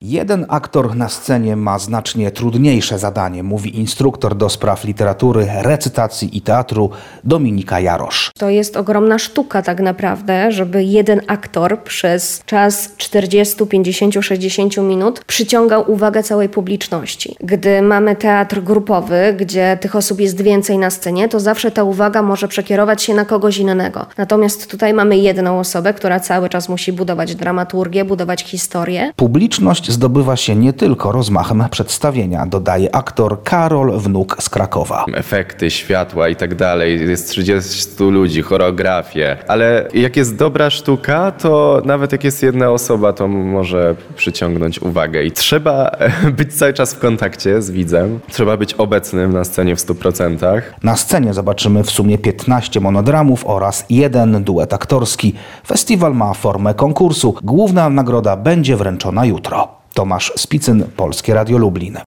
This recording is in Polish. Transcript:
Jeden aktor na scenie ma znacznie trudniejsze zadanie, mówi instruktor do spraw literatury, recytacji i teatru Dominika Jarosz. To jest ogromna sztuka tak naprawdę, żeby jeden aktor przez czas 40, 50, 60 minut przyciągał uwagę całej publiczności. Gdy mamy teatr grupowy, gdzie tych osób jest więcej na scenie, to zawsze ta uwaga może przekierować się na kogoś innego. Natomiast tutaj mamy jedną osobę, która cały czas musi budować dramaturgię, budować historię. Publiczność zdobywa się nie tylko rozmachem przedstawienia, dodaje aktor Karol Wnuk z Krakowa. Efekty, światła i tak dalej, jest 30 ludzi, choreografię, ale jak jest dobra sztuka, to nawet jak jest jedna osoba, to może przyciągnąć uwagę i trzeba być cały czas w kontakcie z widzem, trzeba być obecnym na scenie w 100%. Na scenie zobaczymy w sumie 15 monodramów oraz jeden duet aktorski. Festiwal ma formę konkursu. Główna nagroda będzie wręczona jutro. Tomasz Spicyn, Polskie Radio Lublin.